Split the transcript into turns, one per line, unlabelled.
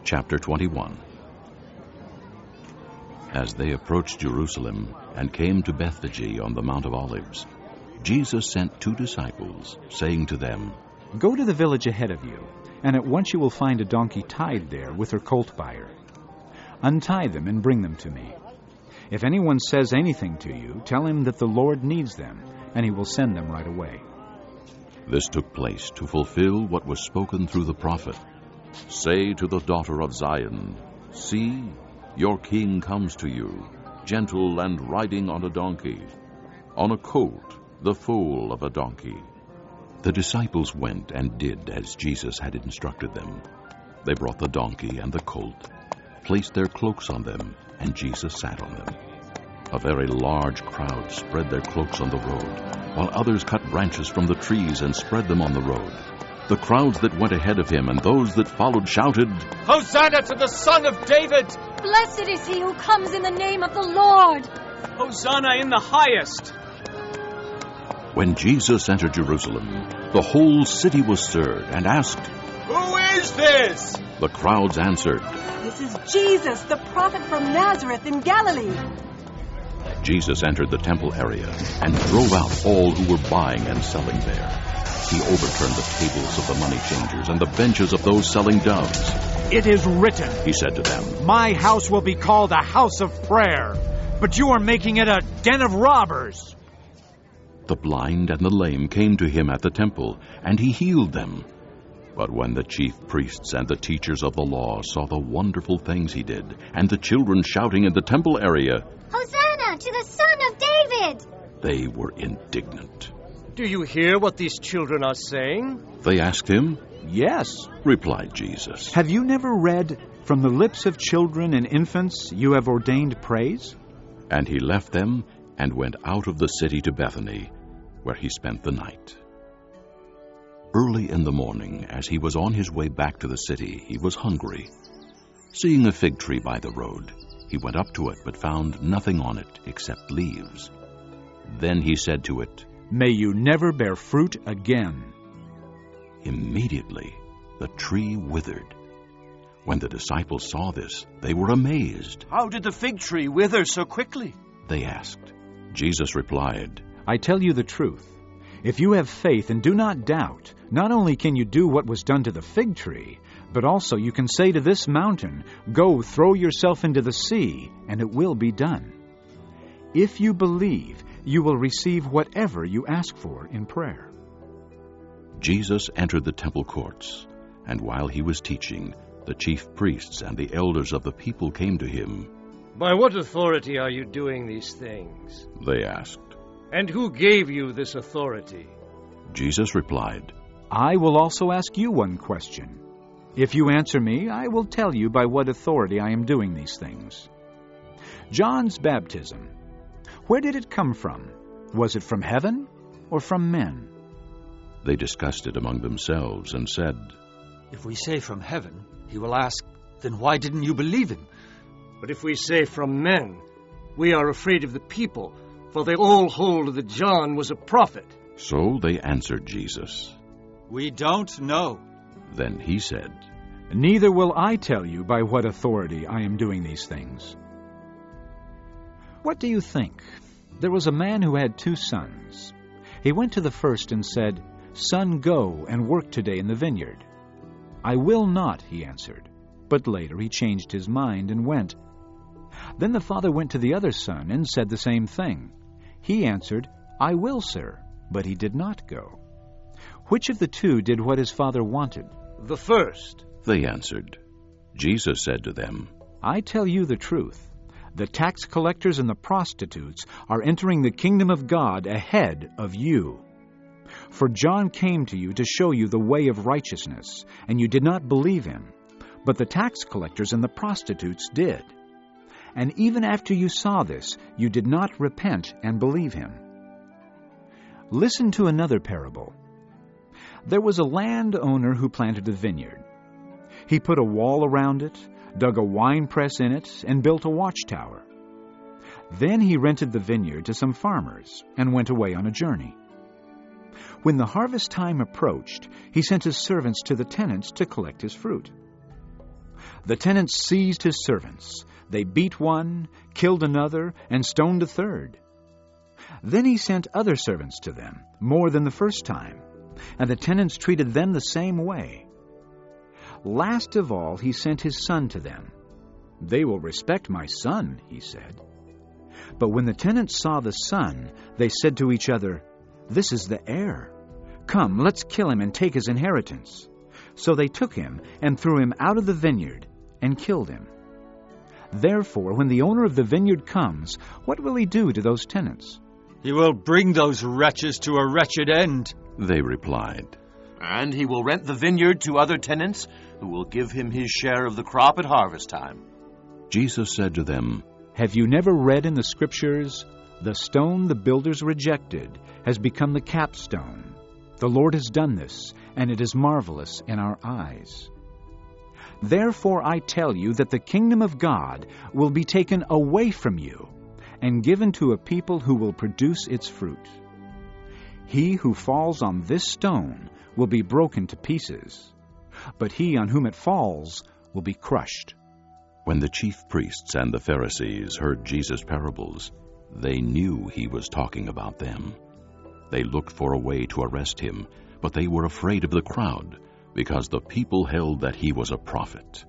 Chapter 21. As they approached Jerusalem and came to Bethphage on the Mount of Olives, Jesus sent 2 disciples, saying to them,
"Go to the village ahead of you, and at once you will find a donkey tied there with her colt by her. Untie them and bring them to me. If anyone says anything to you, tell him that the Lord needs them, and he will send them right away."
This took place to fulfill what was spoken through the prophet. "Say to the daughter of Zion, See, your king comes to you, gentle and riding on a donkey, on a colt, the foal of a donkey." The disciples went and did as Jesus had instructed them. They brought the donkey and the colt, placed their cloaks on them, and Jesus sat on them. A very large crowd spread their cloaks on the road, while others cut branches from the trees and spread them on the road. The crowds that went ahead of him and those that followed shouted,
"Hosanna to the Son of David!
Blessed is he who comes in the name of the Lord!
Hosanna in the highest!"
When Jesus entered Jerusalem, the whole city was stirred and asked,
"Who is this?"
The crowds answered,
"This is Jesus, the prophet from Nazareth in Galilee."
Jesus entered the temple area and drove out all who were buying and selling there. He overturned the tables of the money changers and the benches of those selling doves.
"It is written,"
he said to them,
"My house will be called a house of prayer, but you are making it a den of robbers."
The blind and the lame came to him at the temple, and he healed them. But when the chief priests and the teachers of the law saw the wonderful things he did, and the children shouting in the temple area,
Hosanna to the Son of David!
they were indignant.
"Do you hear what these children are saying?"
They asked him.
"Yes,"
replied Jesus.
"Have you never read, 'From the lips of children and infants you have ordained praise'?"
And he left them and went out of the city to Bethany, where he spent the night. Early in the morning, as he was on his way back to the city, he was hungry. Seeing a fig tree by the road, he went up to it, but found nothing on it except leaves. Then he said to it,
"May you never bear fruit again."
Immediately the tree withered. When the disciples saw this, they were amazed.
"How did the fig tree wither so quickly?"
they asked. Jesus replied,
"I tell you the truth. If you have faith and do not doubt, not only can you do what was done to the fig tree, but also you can say to this mountain, 'Go, throw yourself into the sea,' and it will be done. If you believe, you will receive whatever you ask for in prayer."
Jesus entered the temple courts, and while he was teaching, the chief priests and the elders of the people came to him.
"By what authority are you doing these things?"
they asked.
"And who gave you this authority?"
Jesus replied,
"I will also ask you one question. If you answer me, I will tell you by what authority I am doing these things. John's baptism, where did it come from? Was it from heaven or from men?"
They discussed it among themselves and said,
"If we say from heaven, he will ask, 'Then why didn't you believe him?'
But if we say from men, we are afraid of the people, for they all hold that John was a prophet."
So they answered Jesus.
"We don't know."
Then he said,
"Neither will I tell you by what authority I am doing these things." What do you think? There was a man who had 2 sons. He went to the first and said, "Son, go and work today in the vineyard." "I will not," he answered. But later he changed his mind and went. Then the father went to the other son and said the same thing. He answered, "I will, sir," but he did not go. Which of the 2 did what his father wanted?
"The first."
they answered. Jesus said to them,
I tell you the truth. The tax collectors and the prostitutes are entering the kingdom of God ahead of you. For John came to you to show you the way of righteousness, and you did not believe him. But the tax collectors and the prostitutes did. And even after you saw this, you did not repent and believe him. Listen to another parable. There was a landowner who planted a vineyard. He put a wall around it, dug a winepress in it, and built a watchtower. Then he rented the vineyard to some farmers and went away on a journey. When the harvest time approached, he sent his servants to the tenants to collect his fruit. The tenants seized his servants. They beat one, killed another, and stoned a third. Then he sent other servants to them, more than the first time, and the tenants treated them the same way. Last of all, he sent his son to them. They will respect my son, he said. But when the tenants saw the son, they said to each other, This is the heir. Come, let's kill him and take his inheritance. So they took him and threw him out of the vineyard and killed him. Therefore, when the owner of the vineyard comes, what will he do to those tenants?
He will bring those wretches to a wretched end.
They replied,
And he will rent the vineyard to other tenants, who will give him his share of the crop at harvest time.
Jesus said to them,
Have you never read in the Scriptures, The stone the builders rejected has become the capstone. The Lord has done this, and it is marvelous in our eyes. Therefore I tell you that the kingdom of God will be taken away from you and given to a people who will produce its fruit. He who falls on this stone will be broken to pieces, but he on whom it falls will be crushed.
When the chief priests and the Pharisees heard Jesus' parables, they knew he was talking about them. They looked for a way to arrest him, but they were afraid of the crowd, because the people held that he was a prophet.